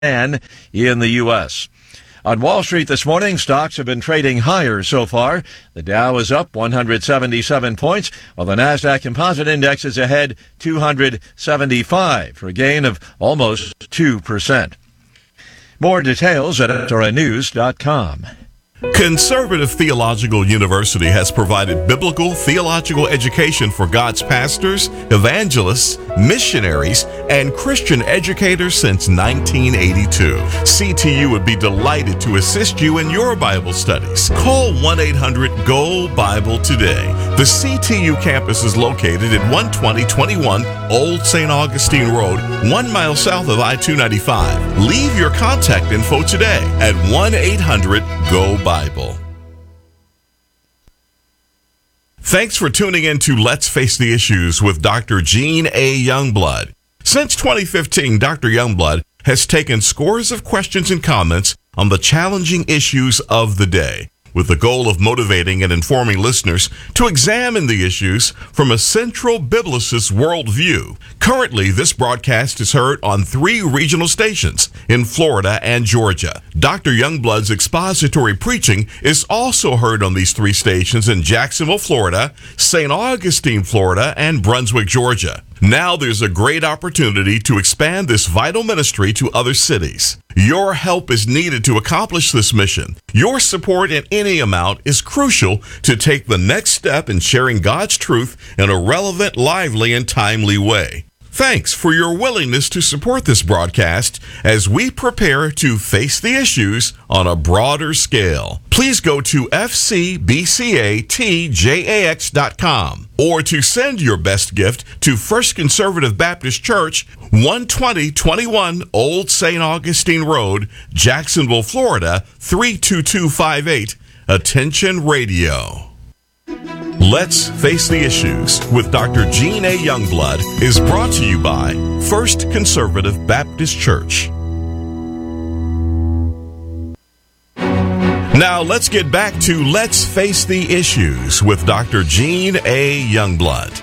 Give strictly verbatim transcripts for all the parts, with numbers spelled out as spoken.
in the U S. On Wall Street this morning, stocks have been trading higher so far. The Dow is up one hundred seventy-seven points, while the NASDAQ Composite Index is ahead two hundred seventy-five for a gain of almost two percent. More details at S R N news dot com. Conservative Theological University has provided biblical theological education for God's pastors, evangelists, missionaries, and Christian educators since nineteen eighty-two. C T U would be delighted to assist you in your Bible studies. Call one eight hundred G O Bible today. The C T U campus is located at one twenty twenty-one Old Saint Augustine Road, one mile south of I two ninety-five. Leave your contact info today at one eight hundred G O Bible. Bible. Thanks for tuning in to Let's Face the Issues with Doctor Gene A. Youngblood. Since twenty fifteen, Doctor Youngblood has taken scores of questions and comments on the challenging issues of the day, with the goal of motivating and informing listeners to examine the issues from a central biblicist worldview. Currently, this broadcast is heard on three regional stations in Florida and Georgia. Doctor Youngblood's expository preaching is also heard on these three stations in Jacksonville, Florida, Saint Augustine, Florida, and Brunswick, Georgia. Now there's a great opportunity to expand this vital ministry to other cities. Your help is needed to accomplish this mission. Your support in any amount is crucial to take the next step in sharing God's truth in a relevant, lively, and timely way. Thanks for your willingness to support this broadcast as we prepare to face the issues on a broader scale. Please go to f c b c a t j a x dot com or to send your best gift to First Conservative Baptist Church, one twenty twenty-one Old Saint Augustine Road, Jacksonville, Florida, three two two five eight. Attention Radio. Let's Face the Issues with Doctor Gene A. Youngblood is brought to you by First Conservative Baptist Church. Now let's get back to Let's Face the Issues with Doctor Gene A. Youngblood.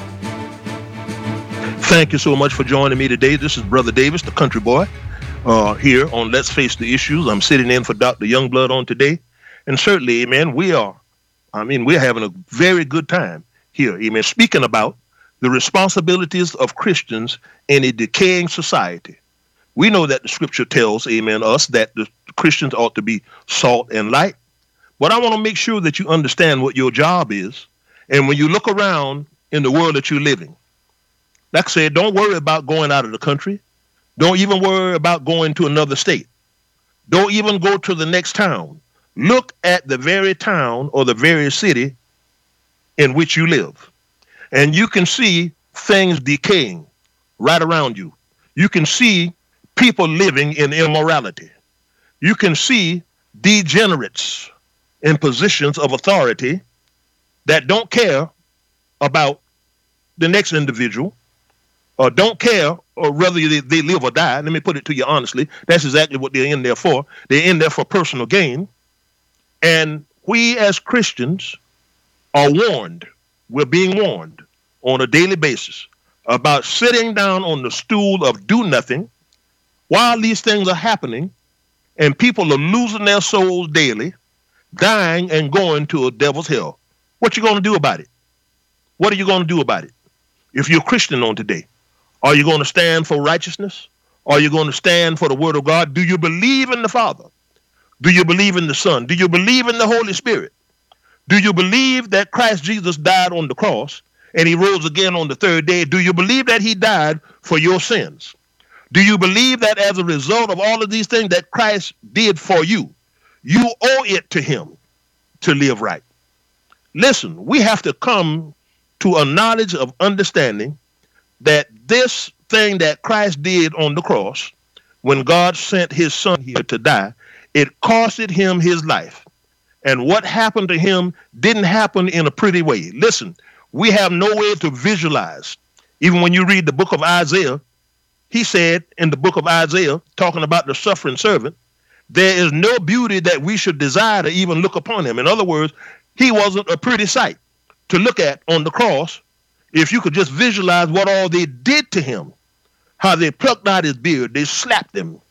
Thank you so much for joining me today. This is Brother Davis, the country boy, uh, here on Let's Face the Issues. I'm sitting in for Doctor Youngblood on today. And certainly, amen, we are I mean, we're having a very good time here, amen, speaking about the responsibilities of Christians in a decaying society. We know that the scripture tells, amen, us that the Christians ought to be salt and light. But I want to make sure that you understand what your job is. And when you look around in the world that you're living, like I said, don't worry about going out of the country. Don't even worry about going to another state. Don't even go to the next town. Look at the very town or the very city in which you live, and you can see things decaying right around you. You can see people living in immorality. You can see degenerates in positions of authority that don't care about the next individual or don't care or whether they, they live or die. Let me put it to you honestly. That's exactly what they're in there for. They're in there for personal gain. And we as Christians are warned, we're being warned on a daily basis about sitting down on the stool of do nothing while these things are happening and people are losing their souls daily, dying and going to a devil's hell. What you going to do about it? What are you going to do about it? If you're a Christian on today, are you going to stand for righteousness? Are you going to stand for the word of God? Do you believe in the Father? Do you believe in the Son? Do you believe in the Holy Spirit? Do you believe that Christ Jesus died on the cross and he rose again on the third day? Do you believe that he died for your sins? Do you believe that as a result of all of these things that Christ did for you, you owe it to him to live right? Listen, we have to come to a knowledge of understanding that this thing that Christ did on the cross, when God sent his son here to die, it costed him his life. And what happened to him didn't happen in a pretty way. Listen, we have no way to visualize. Even when you read the book of Isaiah, he said in the book of Isaiah, talking about the suffering servant, there is no beauty that we should desire to even look upon him. In other words, he wasn't a pretty sight to look at on the cross. If you could just visualize what all they did to him, how they plucked out his beard, they slapped him,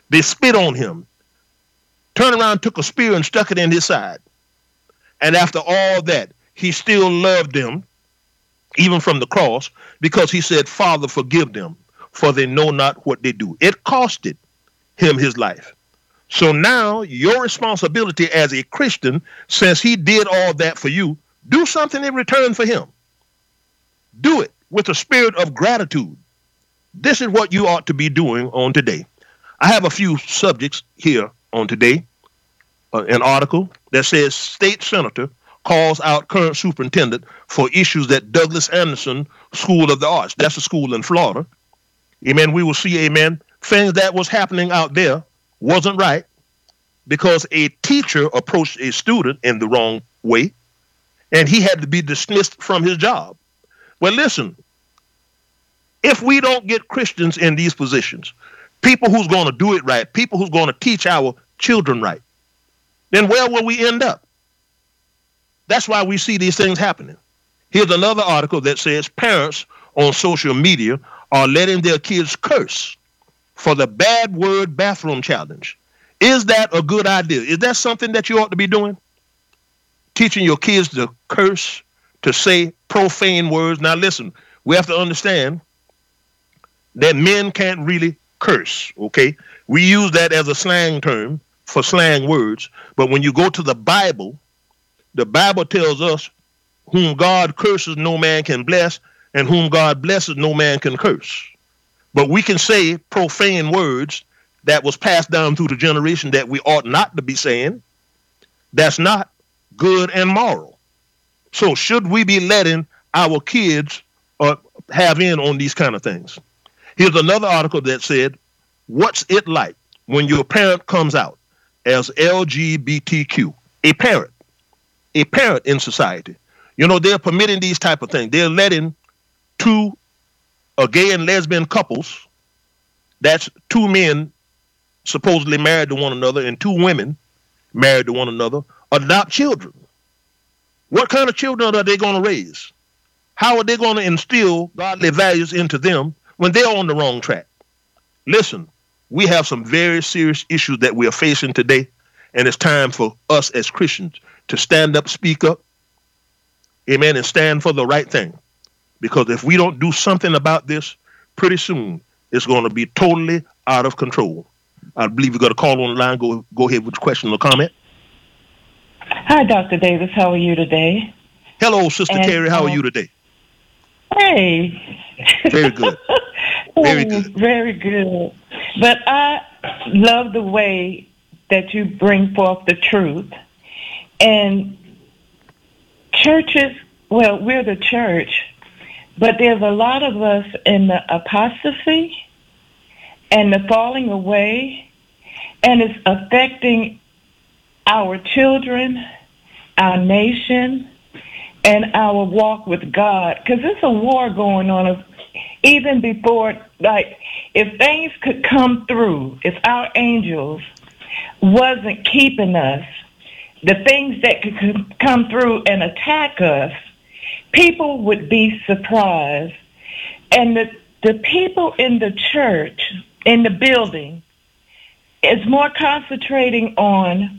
They spit on him, turned around, took a spear and stuck it in his side. And after all that, he still loved them, even from the cross, because he said, Father, forgive them, for they know not what they do. It costed him his life. So now your responsibility as a Christian, since he did all that for you, do something in return for him. Do it with a spirit of gratitude. This is what you ought to be doing on today. I have a few subjects here on today. Uh, an article that says state senator calls out current superintendent for issues at Douglas Anderson School of the Arts. That's a school in Florida. Amen. We will see, amen, things that was happening out there wasn't right because a teacher approached a student in the wrong way, and he had to be dismissed from his job. Well, listen, if we don't get Christians in these positions, people who's going to do it right, people who's going to teach our children right, then where will we end up? That's why we see these things happening. Here's another article that says parents on social media are letting their kids curse for the bad word bathroom challenge. Is that a good idea? Is that something that you ought to be doing? Teaching your kids to curse, to say profane words. Now listen, we have to understand that men can't really curse, okay? We use that as a slang term for slang words, but when you go to the Bible, the Bible tells us whom God curses, no man can bless, and whom God blesses, no man can curse. But we can say profane words that was passed down through the generation that we ought not to be saying. That's not good and moral. So should we be letting our kids uh, have in on these kind of things? Here's another article that said, what's it like when your parent comes out as L G B T Q? A parent, a parent in society. You know, they're permitting these type of things. They're letting two uh, gay and lesbian couples, that's two men supposedly married to one another and two women married to one another, adopt children. What kind of children are they going to raise? How are they going to instill godly values into them when they're on the wrong track? Listen, we have some very serious issues that we are facing today, and it's time for us as Christians to stand up, speak up, amen, and stand for the right thing. Because if we don't do something about this, pretty soon it's going to be totally out of control. I believe we got a call on the line. Go, go ahead with your question or comment. Hi, Doctor Davis. How are you today? Hello, Sister and, Carrie. How um, are you today? Hey. Very good. Very good. Very good. But I love the way that you bring forth the truth. And churches, well, we're the church, but there's a lot of us in the apostasy and the falling away, and it's affecting our children, our nation, and our walk with God. Because there's a war going on even before, like, if things could come through, if our angels wasn't keeping us, the things that could come through and attack us, people would be surprised. And the, the people in the church, in the building, is more concentrating on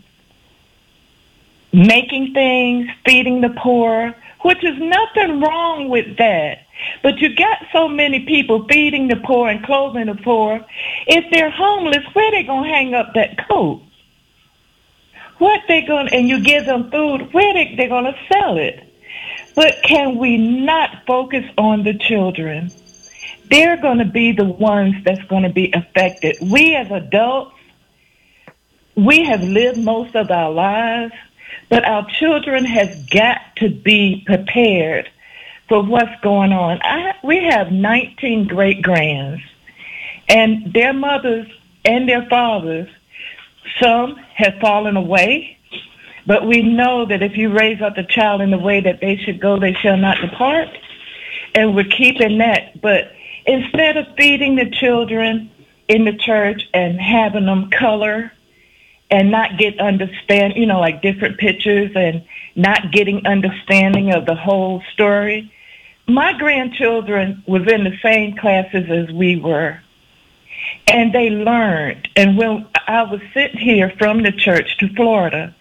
making things, feeding the poor, which is nothing wrong with that. But you got so many people feeding the poor and clothing the poor. If they're homeless, where they going to hang up that coat? What they going and you give them food, where they they going to sell it? But can we not focus on the children? They're going to be the ones that's going to be affected. We as adults, we have lived most of our lives, but our children has got to be prepared for what's going on. I, we have nineteen great-grands, and their mothers and their fathers, some have fallen away, but we know that if you raise up the child in the way that they should go, they shall not depart, and we're keeping that. But instead of feeding the children in the church and having them color and not get understand, you know, like different pictures and not getting understanding of the whole story, my grandchildren was in the same classes as we were. and they learned. And when I was sent here from the church to Florida,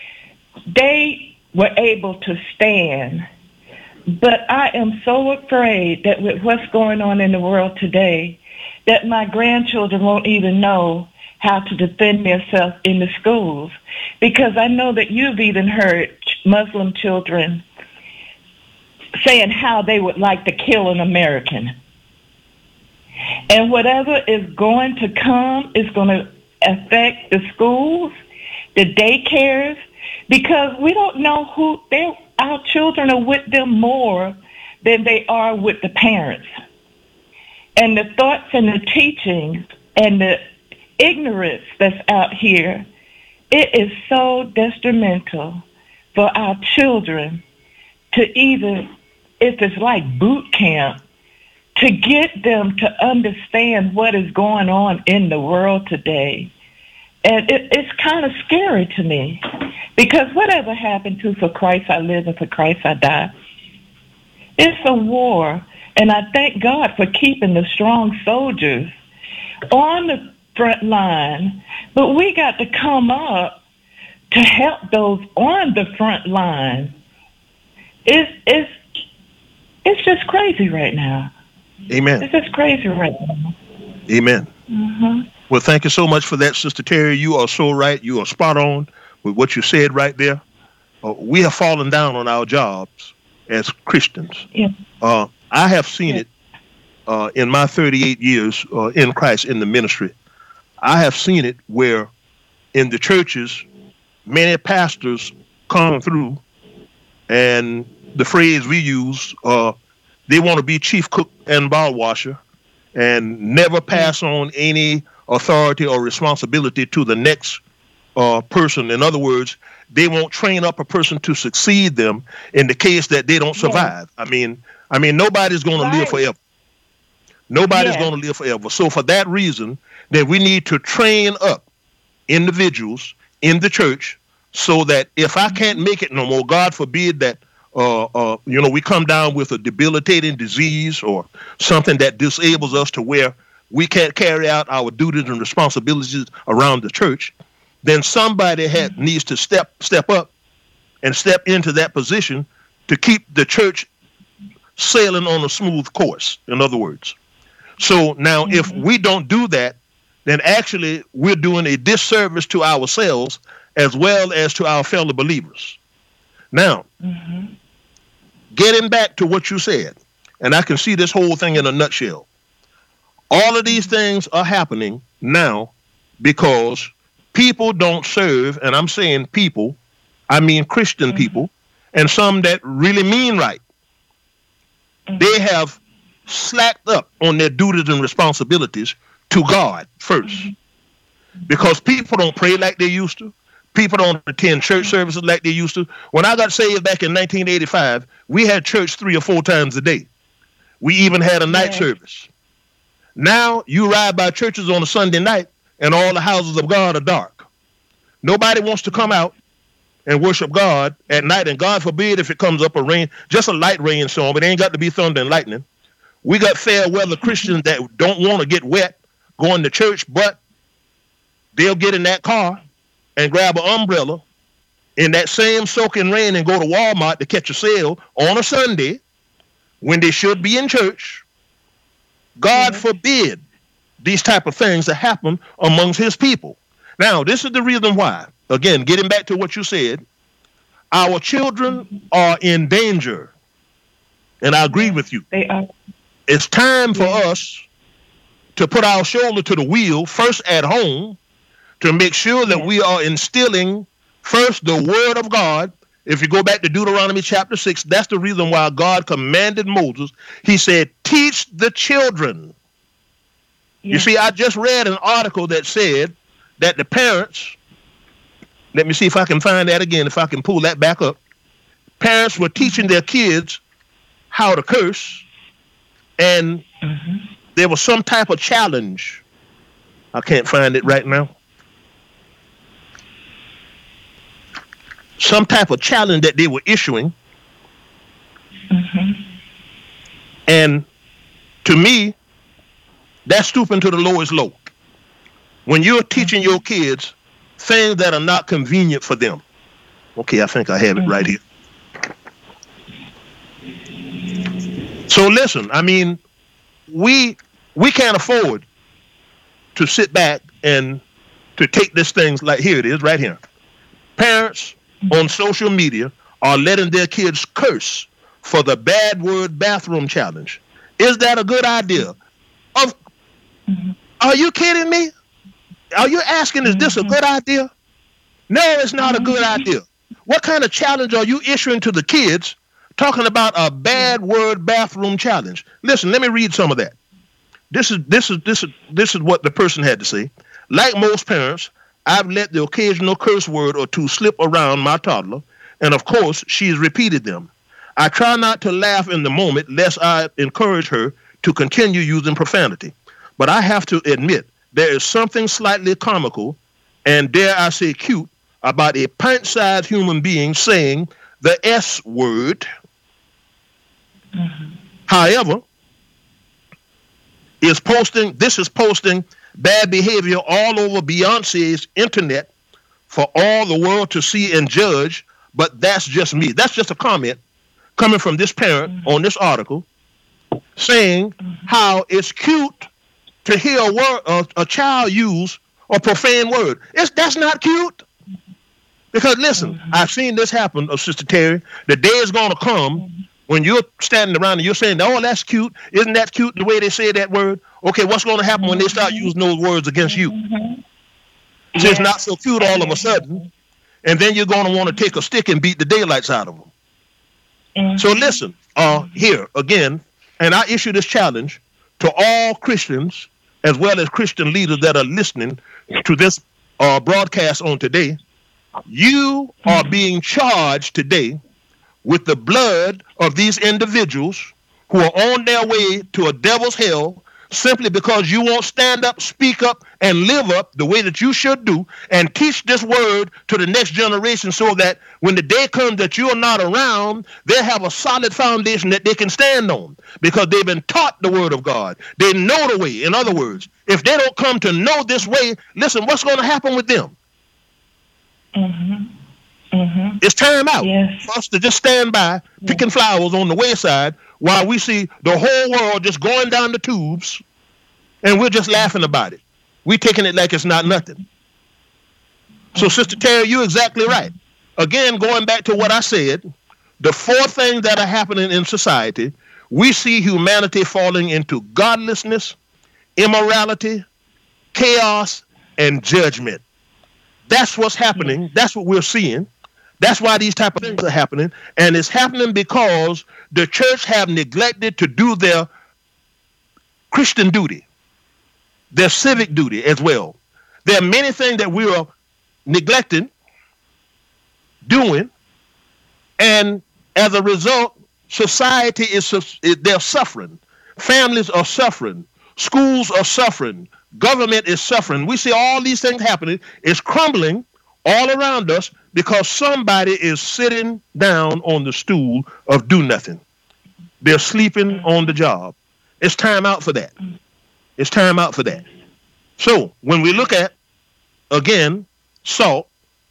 they were able to stand. But I am so afraid that with what's going on in the world today, that my grandchildren won't even know how to defend themselves in the schools. Because I know that you've even heard Muslim children saying how they would like to kill an American. And whatever is going to come is going to affect the schools, the daycares, because we don't know who they our children are with them more than they are with the parents. And the thoughts and the teachings and the ignorance that's out here, it is so detrimental for our children to either, if it's like boot camp, to get them to understand what is going on in the world today. And it, it's kind of scary to me, because whatever happened to for Christ I live and for Christ I die, it's a war. And I thank God for keeping the strong soldiers on the front line. But we got to come up to help those on the front line. It's, it's, it's just crazy right now. Amen. It's just crazy right now. Amen. Mm-hmm. Well, thank you so much for that, Sister Terry. You are so right. You are spot on with what you said right there. Uh, we have fallen down on our jobs as Christians. Yeah. Uh, I have seen yeah. it uh, in my thirty-eight years uh, in Christ in the ministry. I have seen it where in the churches, many pastors come through, and the phrase we use, uh, they want to be chief cook and bottle washer and never pass on any authority or responsibility to the next uh, person. In other words, they won't train up a person to succeed them in the case that they don't survive. Yeah. I mean, I mean, nobody's going right. to live forever. Nobody's yeah. going to live forever. So for that reason, that we need to train up individuals in the church so that if I can't make it no more, God forbid that Uh, uh, you know, we come down with a debilitating disease or something that disables us to where we can't carry out our duties and responsibilities around the church, then somebody had, needs to step step up and step into that position to keep the church sailing on a smooth course, in other words. So now mm-hmm. if we don't do that, then actually we're doing a disservice to ourselves as well as to our fellow believers. Now, mm-hmm. getting back to what you said, and I can see this whole thing in a nutshell. All of these things are happening now because people don't serve, and I'm saying people, I mean Christian mm-hmm. people, and some that really mean right. Mm-hmm. They have slacked up on their duties and responsibilities to God first. Mm-hmm. Because people don't pray like they used to. People don't attend church services like they used to. When I got saved back in nineteen eighty-five, we had church three or four times a day. We even had a night yeah. service. Now you ride by churches on a Sunday night and all the houses of God are dark. Nobody wants to come out and worship God at night, and God forbid if it comes up a rain, just a light rainstorm, but it ain't got to be thunder and lightning. We got fair weather Christians that don't want to get wet going to church, but they'll get in that car and grab an umbrella in that same soaking rain and go to Walmart to catch a sale on a Sunday when they should be in church. God yeah. forbid these type of things to happen amongst his people. Now, this is the reason why. Again, getting back to what you said, our children are in danger. And I agree with you. They are. It's time for yeah. us to put our shoulder to the wheel, first at home, to make sure that we are instilling first the word of God. If you go back to Deuteronomy chapter six, that's the reason why God commanded Moses. He said, teach the children. Yeah. You see, I just read an article that said that the parents, let me see if I can find that again, if I can pull that back up. Parents were teaching their kids how to curse, and mm-hmm. there was some type of challenge. I can't find it right now. Some type of challenge that they were issuing. Mm-hmm. And to me, that's stooping to the lowest low. when you're teaching your kids things that are not convenient for them. Okay, I think I have it right here. So listen, I mean, we we can't afford to sit back and to take this thing like, here it is, right here. Parents on social media are letting their kids curse for the bad word bathroom challenge. Is that a good idea? Of, are you kidding me? Are you asking, is this a good idea? No, it's not a good idea. What kind of challenge are you issuing to the kids talking about a bad word bathroom challenge? Listen, let me read some of that. This is this is this is this is what the person had to say. Like most parents, I've let the occasional curse word or two slip around my toddler, and of course, she's repeated them. I try not to laugh in the moment, lest I encourage her to continue using profanity. But I have to admit, there is something slightly comical, and dare I say cute, about a pint-sized human being saying the S word. Mm-hmm. However, is posting this is posting bad behavior all over Beyonce's internet for all the world to see and judge, but that's just me. That's just a comment coming from this parent mm-hmm. on this article saying mm-hmm. how it's cute to hear a word a, a child use a profane word. It's that's not cute. Because listen, mm-hmm. I've seen this happen, oh, Sister Terry. The day is going to come mm-hmm. when you're standing around and you're saying, oh, that's cute. Isn't that cute the way they say that word? Okay, what's going to happen mm-hmm. when they start using those words against you? Mm-hmm. Yes. It's not so cute all of a sudden. And then you're going to want to take a stick and beat the daylights out of them. Mm-hmm. So listen, uh, here again, and I issue this challenge to all Christians as well as Christian leaders that are listening to this uh, broadcast on today. You are being charged today with the blood of these individuals who are on their way to a devil's hell simply because you won't stand up, speak up, and live up the way that you should do and teach this word to the next generation so that when the day comes that you're not around, they'll have a solid foundation that they can stand on because they've been taught the word of God. They know the way. In other words, if they don't come to know this way, listen, what's going to happen with them? Mm-hmm. Mm-hmm. It's time out yes. for us to just stand by picking yes. flowers on the wayside while we see the whole world just going down the tubes and we're just laughing about it. We're taking it like it's not nothing. So, Sister Terry, you're exactly right. Again, going back to what I said, the four things that are happening in society, we see humanity falling into godlessness, immorality, chaos, and judgment. That's what's happening. That's what we're seeing. That's why these type of things are happening. And it's happening because the church have neglected to do their Christian duty, their civic duty as well. There are many things that we are neglecting, doing, and as a result, society is they're suffering. Families are suffering. Schools are suffering. Government is suffering. We see all these things happening. It's crumbling all around us because somebody is sitting down on the stool of do nothing. They're sleeping on the job. It's time out for that. It's time out for that. So when we look at, again, salt,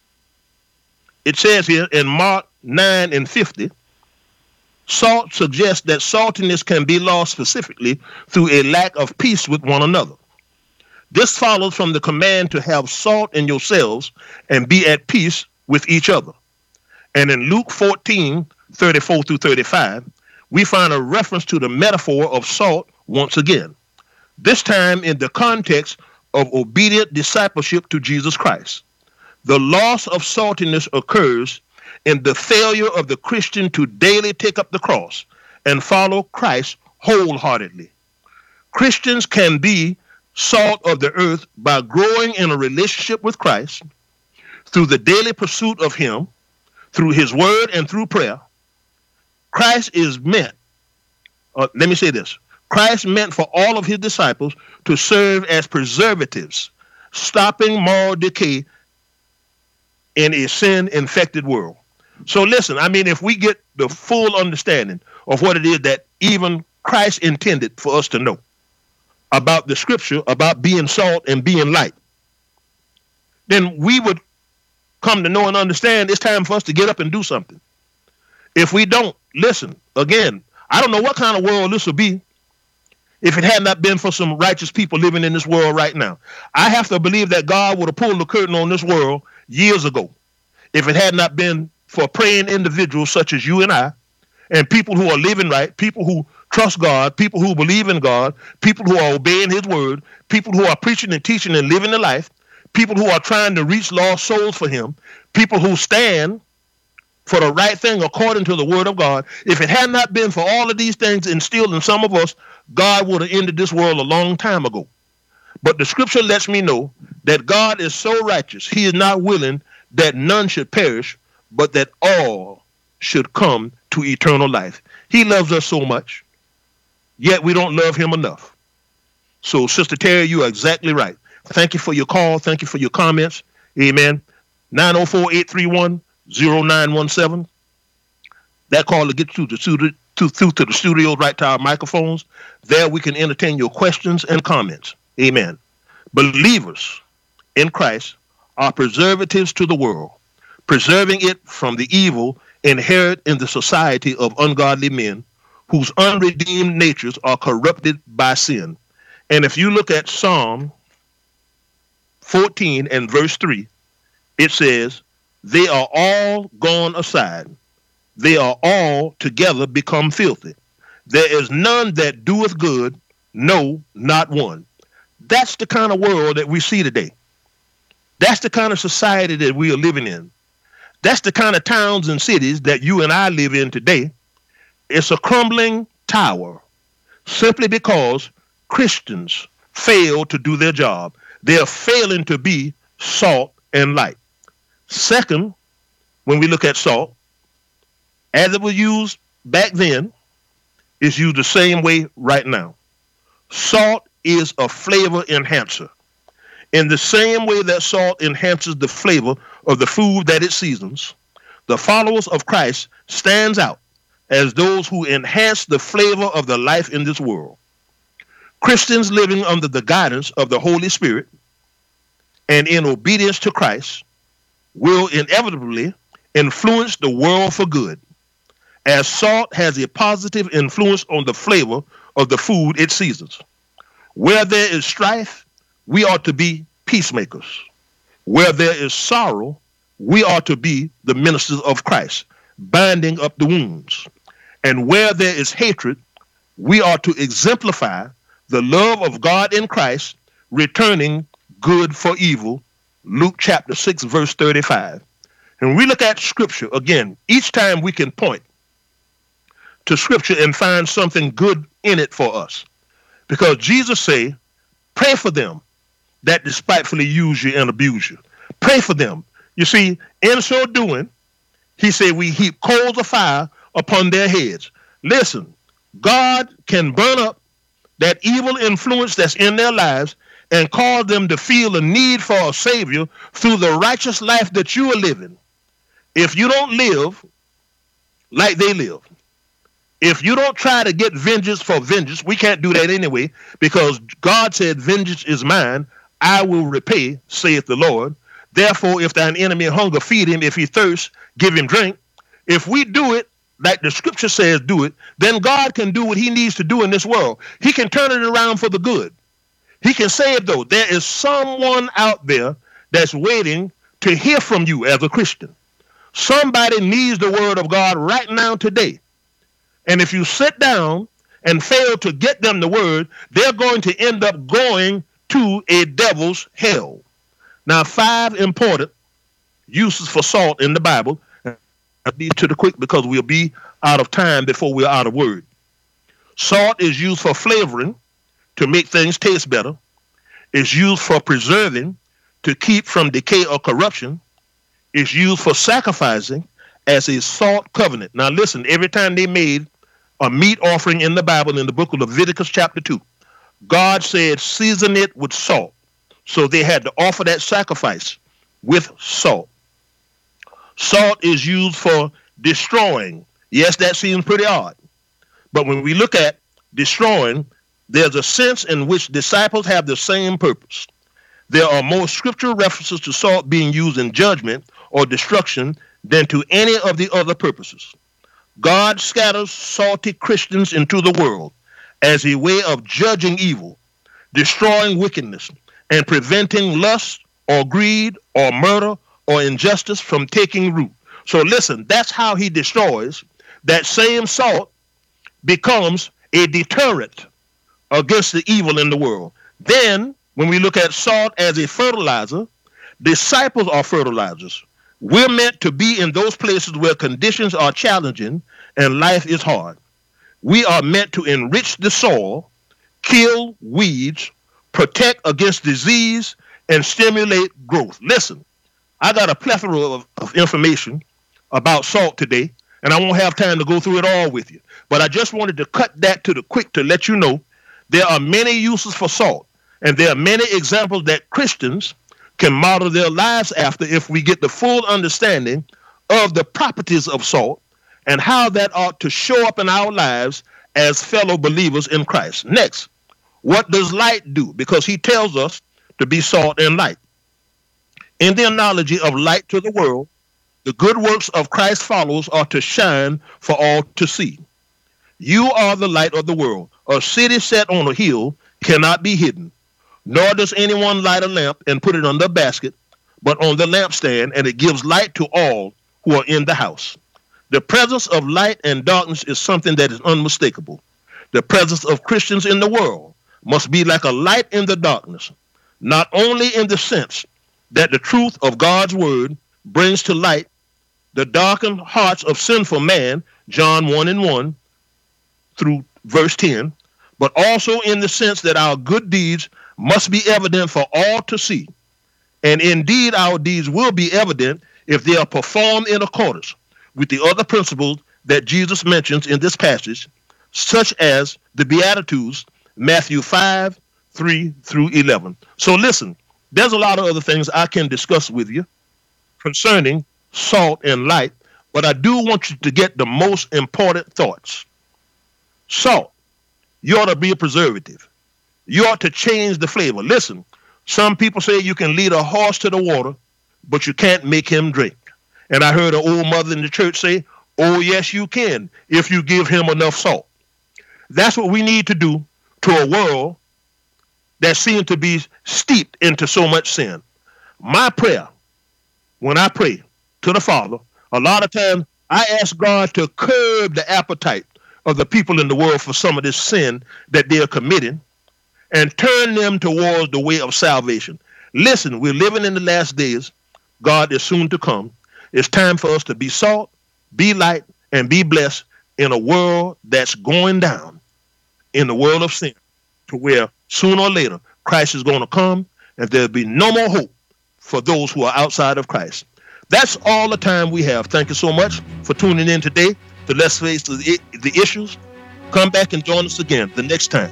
it says here in Mark nine and fifty, salt suggests that saltiness can be lost specifically through a lack of peace with one another. This follows from the command to have salt in yourselves and be at peace with each other. And in Luke fourteen, thirty-four through thirty-five, we find a reference to the metaphor of salt once again, this time in the context of obedient discipleship to Jesus Christ. The loss of saltiness occurs in the failure of the Christian to daily take up the cross and follow Christ wholeheartedly. Christians can be salt of the earth by growing in a relationship with Christ through the daily pursuit of him, through his word and through prayer. Christ is meant, uh, let me say this, Christ meant for all of his disciples to serve as preservatives, stopping moral decay in a sin-infected world. So listen, I mean, if we get the full understanding of what it is that even Christ intended for us to know about the scripture, about being salt and being light, then we would come to know and understand it's time for us to get up and do something. If we don't, listen, again, I don't know what kind of world this would be if it had not been for some righteous people living in this world right now. I have to believe that God would have pulled the curtain on this world years ago if it had not been for praying individuals such as you and I, and people who are living right, people who trust God, people who believe in God, people who are obeying his word, people who are preaching and teaching and living the life, people who are trying to reach lost souls for him, people who stand for the right thing according to the word of God. If it had not been for all of these things instilled in some of us, God would have ended this world a long time ago. But the scripture lets me know that God is so righteous, he is not willing that none should perish, but that all should come to eternal life. He loves us so much, yet we don't love him enough. So, Sister Terry, you are exactly right. Thank you for your call. Thank you for your comments. Amen. nine oh four, eight three one, oh nine one seven. That call to get through to, to, to, through to the studio, right to our microphones. There we can entertain your questions and comments. Amen. Believers in Christ are preservatives to the world, preserving it from the evil inherent in the society of ungodly men whose unredeemed natures are corrupted by sin. And if you look at Psalm fourteen and verse three, it says, they are all gone aside. They are all together become filthy. There is none that doeth good, no, not one. That's the kind of world that we see today. That's the kind of society that we are living in. That's the kind of towns and cities that you and I live in today. It's a crumbling tower simply because Christians fail to do their job. They're failing to be salt and light. Second, when we look at salt, as it was used back then, it's used the same way right now. Salt is a flavor enhancer. In the same way that salt enhances the flavor of the food that it seasons, the followers of Christ stands out as those who enhance the flavor of the life in this world. Christians living under the guidance of the Holy Spirit and in obedience to Christ will inevitably influence the world for good, as salt has a positive influence on the flavor of the food it seasons. Where there is strife, we ought to be peacemakers. Where there is sorrow, we ought to be the ministers of Christ, binding up the wounds. And where there is hatred, we ought to exemplify the love of God in Christ, returning good for evil. Luke chapter six, verse thirty-five. And we look at scripture again, each time we can point to scripture and find something good in it for us. Because Jesus say, pray for them that despitefully use you and abuse you. Pray for them. You see, in so doing, he said we heap coals of fire upon their heads. Listen, God can burn up that evil influence that's in their lives and cause them to feel a need for a savior through the righteous life that you are living. If you don't live like they live, if you don't try to get vengeance for vengeance, we can't do that anyway, because God said, vengeance is mine, I will repay, saith the Lord. Therefore, if thine enemy hunger, feed him. If he thirst, give him drink. If we do it like the scripture says do it, then God can do what he needs to do in this world. He can turn it around for the good. He can save those. There is someone out there that's waiting to hear from you as a Christian. Somebody needs the word of God right now today. And if you sit down and fail to get them the word, they're going to end up going to a devil's hell. Now, five important uses for salt in the Bible. I'll be to the quick because we'll be out of time before we're out of word. Salt is used for flavoring to make things taste better. It's used for preserving to keep from decay or corruption. It's used for sacrificing as a salt covenant. Now listen, every time they made a meat offering in the Bible, in the book of Leviticus chapter two, God said, season it with salt. So they had to offer that sacrifice with salt. Salt is used for destroying. Yes, that seems pretty odd. But when we look at destroying, there's a sense in which disciples have the same purpose. There are more scriptural references to salt being used in judgment or destruction than to any of the other purposes. God scatters salty Christians into the world as a way of judging evil, destroying wickedness, and preventing lust or greed or murder or injustice from taking root. So listen, that's how he destroys. That same salt becomes a deterrent against the evil in the world. Then, when we look at salt as a fertilizer, disciples are fertilizers. We're meant to be in those places where conditions are challenging and life is hard. We are meant to enrich the soil, kill weeds, protect against disease, and stimulate growth. Listen, I got a plethora of, of information about salt today, and I won't have time to go through it all with you. But I just wanted to cut that to the quick to let you know there are many uses for salt, and there are many examples that Christians can model their lives after if we get the full understanding of the properties of salt and how that ought to show up in our lives as fellow believers in Christ. Next, what does light do? Because he tells us to be salt and light. In the analogy of light to the world, the good works of Christ's followers are to shine for all to see. You are the light of the world. A city set on a hill cannot be hidden, nor does anyone light a lamp and put it under a basket, but on the lampstand, and it gives light to all who are in the house. The presence of light and darkness is something that is unmistakable. The presence of Christians in the world must be like a light in the darkness, not only in the sense that the truth of God's word brings to light the darkened hearts of sinful man, John one and one through verse ten, but also in the sense that our good deeds must be evident for all to see. And indeed, our deeds will be evident if they are performed in accordance with the other principles that Jesus mentions in this passage, such as the Beatitudes, Matthew five, three through eleven. So listen, there's a lot of other things I can discuss with you concerning salt and light, but I do want you to get the most important thoughts. Salt, you ought to be a preservative. You ought to change the flavor. Listen, some people say you can lead a horse to the water, but you can't make him drink. And I heard an old mother in the church say, oh, yes, you can, if you give him enough salt. That's what we need to do to a world that seems to be steeped into so much sin. My prayer, when I pray to the Father, a lot of times I ask God to curb the appetite of the people in the world for some of this sin that they are committing and turn them towards the way of salvation. Listen, we're living in the last days. God is soon to come. It's time for us to be salt, be light, and be blessed in a world that's going down, in the world of sin, to where sooner or later Christ is going to come and there'll be no more hope for those who are outside of Christ. That's all the time we have. Thank you so much for tuning in today to Let's Face the, the Issues. Come back and join us again the next time.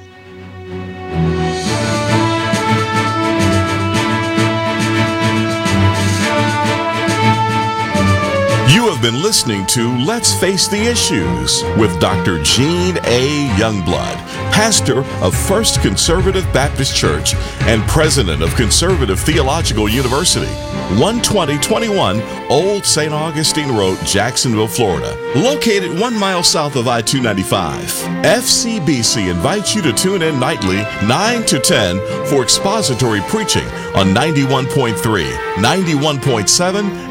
You have been listening to Let's Face the Issues with Doctor Gene A. Youngblood, pastor of First Conservative Baptist Church and president of Conservative Theological University, one twenty twenty-one Old Saint Augustine Road, Jacksonville, Florida, located one mile south of I two ninety-five. F C B C invites you to tune in nightly nine to ten for expository preaching on ninety-one point three, ninety-one point seven,